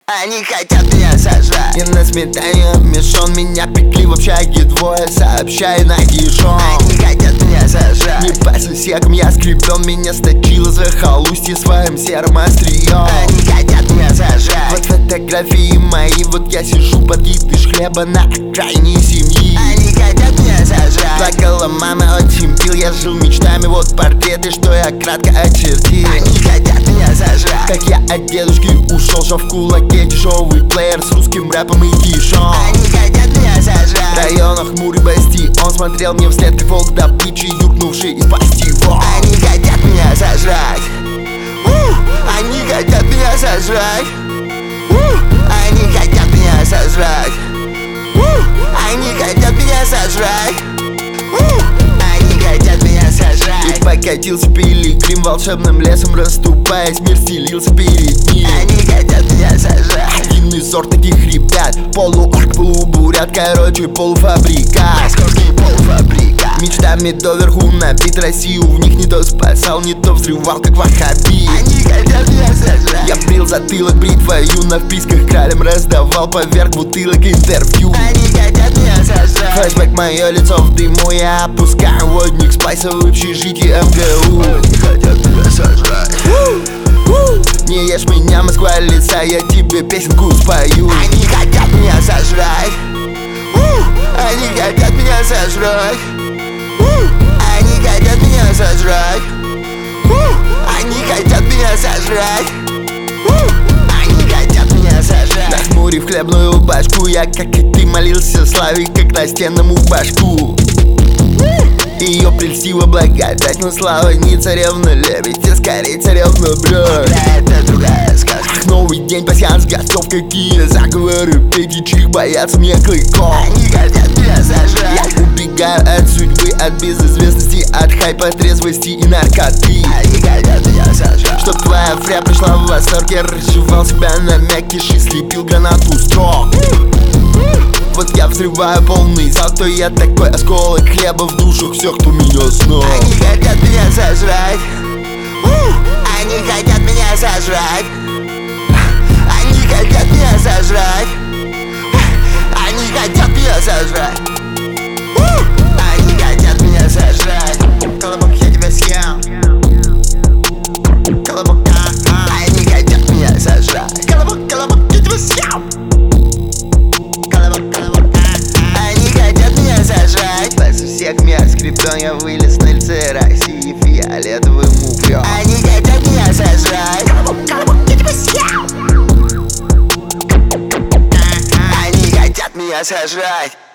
Они хотят меня сожрать. И на сметане обмешан, меня пекли в общаге двое, сообщая нагишом. Они хотят меня сожрать. Не по сусекам я скреплен, меня сточило захолустье своим серым острием. Они хотят меня сожрать. Вот фотографии мои, вот я сижу под кипиш хлеба на окраине семьи. Они хотят меня сожрать. Плакала мама, очень пил, я жил мечтами, вот портреты, что я кратко очертил. Они хотят меня сожрать. Как я от дедушки ушел, что в кулаке дешевый плеер с русским рэпом и кишом. Они хотят меня В сожрать. районах хмурый басти, он смотрел мне вслед, как волк добычи, юркнувший из пасти. Они хотят меня сожрать. Они хотят меня сожрать. Они хотят меня сожрать. Они хотят меня сожрать. Они хотят меня сожрать. И покатился пилигрим волшебным лесом, расступаясь, мир стелился перед ним. Они хотят меня сожрать. Один из сорт таких ребят, полуорк, полубурят, короче, полуфабрикат. Московский полуфабрикат. Мечтами доверху набит Россию, в них не то спасал, не то взрывал, как ваххаби. Они хотят меня сожрать. Я брил затылок бритвою, на вписках кралем раздавал поверх бутылок интервью. Они хотят меня сожрать. Флэшбэк, мое лицо в дыму, я опускаю водник спайса в общежитии МГУ. Они хотят меня сожрать. Не ешь меня, Москва лица, я тебе песенку спою. Они хотят меня сожрать. Они хотят меня сожрать. Они хотят меня сожрать. Они хотят меня сожрать. Они хотят меня сожрать. Нахмурив хлебную башку, я, как и ты, молился славе, как настенному башку. Ее прельстила благодать, но слава не царевна лебедь, а скорее царевна брат. Это другая сказка. Новый день, пасьянс, готов, какие заговоры, птичьих боятся мне клыков. Они хотят меня Я сожрать. убегаю от судьбы, от безызвестности, от хайпа, трезвости и наркоты. Они хотят меня сожрать. Чтоб твоя фря пришла в восторг, я разжевал себя на мякиш и слепил гранату строк. Вот я взрываю полный зал, кто я такой, осколок хлеба в душах всех, кто меня знал. Они хотят меня сожрать. Они хотят меня сожрать. Они хотят меня сожрать. Они хотят меня сожрать. Они хотят меня сожрать. Колобок, я тебя съем. Колобок, они хотят меня сожрать. Колобок, колобок, я тебя съем. Колобок, колобок, они хотят меня сожрать. По всех я скреплен, я вылез на лице России фиолетовым углем. Они хотят меня сожрать. Колобок, колобок, я тебя съем. Они хотят меня сожрать.